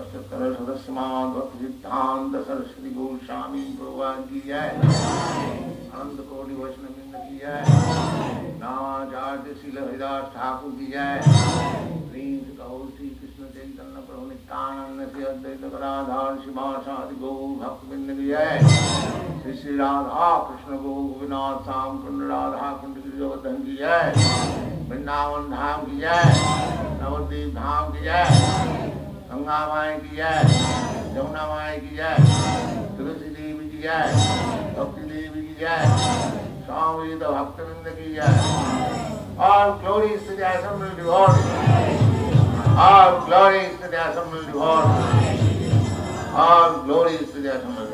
पचहत्तर सदस्यमान भक्ति सिद्धांत सरस्वती गोस्वामी प्रभुपाद की जय। अनंत कोटि वैष्णववृंद की जय। नामाचार्य श्रील हरिदास ठाकुर की जय। श्री कृष्ण चैतन्य प्रभु नित्यानंद श्री अद्वैत गदाधर शिवासादि गौर भक्तवृंद की जय। श्री श्री राधा कृष्ण गौ गोपीनाथ श्याम कुंड राधा कुंड गिरिवर्धन की जय। वृंदावन धाम की जय। नवद्वीप धाम की जय। गंगा माई की जय। यमुना माई की जय। तुलसी देवी की जय। भक्ति देवी की जय। स्वामी भक्तवृंद की जय। All glories to the assembled devotees. All glories to the assembled devotees. All glories to the assembled